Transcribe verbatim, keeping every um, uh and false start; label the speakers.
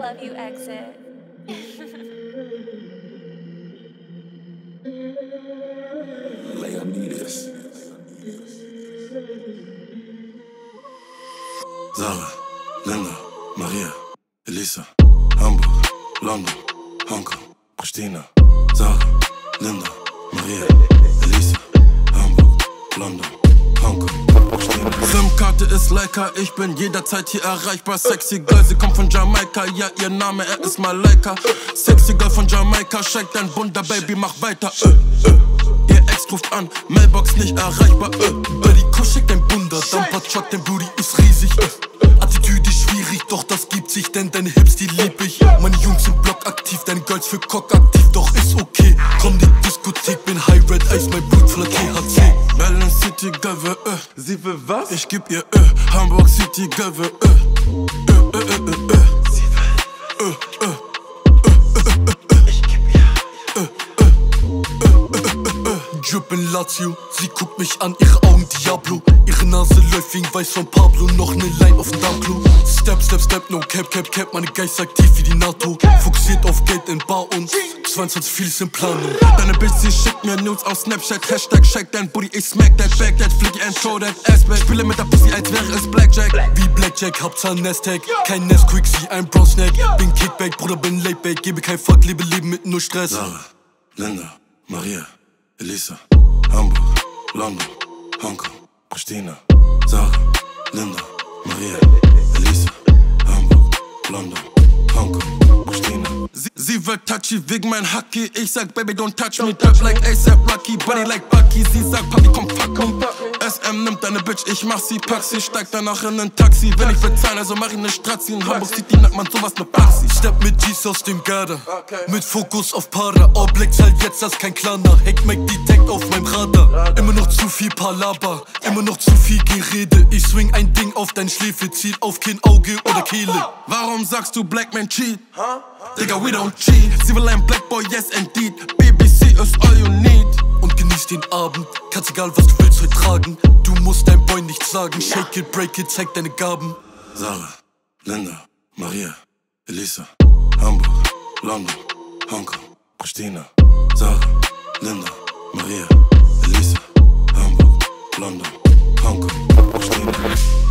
Speaker 1: love you, Exit.
Speaker 2: Leonidas. Sarah, Linda, Maria, Elisa, Hamburg, London, Hongkong, Pristina. Sarah, Linda, Maria, Elisa, Hamburg, London, Hongkong, Pristina. SIM-Karte ist Leica, ich bin jederzeit hier erreichbar. Sexy Girl, sie kommt von Jamaika, ja, ihr Name, er ist Malaika. Sexy Girl von Jamaika, shake dein Wunder, Baby, mach weiter. Äh, äh. Ihr Ex ruft an, Mailbox nicht erreichbar. Äh, äh. Die Kuss shake dein Wunder, Dumper Truck, dein Booty ist riesig. Äh. Attitüde schwierig, doch das gibt sich, denn deine Hips, die lieb ich. Meine Jungs sind blockaktiv, deine Girls für Cock aktiv, doch ist okay. Komm die Diskothek, bin High Red Ice, mein Blut voller T H C. Berlin City Girl will äh,
Speaker 3: Sie will was?
Speaker 2: ich geb ihr äh, Hamburg City Girl will äh, äh, äh, äh, äh, äh.
Speaker 3: Sie will
Speaker 2: äh, äh.
Speaker 3: Ich geb ihr
Speaker 2: Drippin' Lazio, sie guckt mich an, ihre Augen Diablo. Ihre Nase läuft wegen Weiß von Pablo, noch ne Line auf dem Darmklo. Step, step, step, no cap, cap, cap, meine Geist aktiv wie die NATO. Fokussiert auf Geld in Bar und zweiundzwanzig vieles in Planung. Deine Bitch, sie schickt mir Nudes auf Snapchat, Hashtag shake dein Booty, ich smack that back, that flicky and throw that ass back. Spiele mit der Pussy, als wäre es Blackjack. Wie Blackjack, Hauptsache Nasdaq, kein Nesquik, sie ein Brown Snack. Bin Kickback, Bruder, bin Laidback, gebe kein Fuck, lebe Leben mit nur Stress. Sarah, Linda, Maria, Elisa, Hamburg, London, Hongkong, Pristina. Sarah, Linda, Maria, Elisa, Hamburg, London, Hongkong, Pristina. Sie, sie wird touchy wegen mein Hacky. Ich sag, Baby, don't touch me. Touch like A$AP Rocky, Body like Bucky. Sie sagt, Papi, komm, fuck me. S M nimmt deine Bitch, ich mach sie, pack sie. Steig danach in ein Taxi. Wenn ich bezahle, also mach ich ne Stratzi. In Hamburg City nennt man sowas ne Baxi. Step mit G's aus dem Garda, mit Fokus auf Para. All Black zahlt jetzt, das kein Klarner. Hack Mac Detect auf meinem Radar. Immer noch zu viel Palaber, immer noch zu viel Gerede. Ich swing ein Ding auf dein Schläfe, ziel auf Kinn, Auge oder Kehle. Warum sagst du Black Man cheat? Digga, we don't cheat. Sie will ein Black Boy, yes indeed. B B C is all you need. Und genieß den Abend, ganz egal was du willst heute tragen. Du musst dein Boy nichts sagen. Shake it, break it, zeig deine Gaben. Sarah, Linda, Maria, Elisa, Hamburg, London, Hongkong, Pristina. Sarah, Linda, Maria, Elisa, Hamburg, London, Hongkong, Pristina.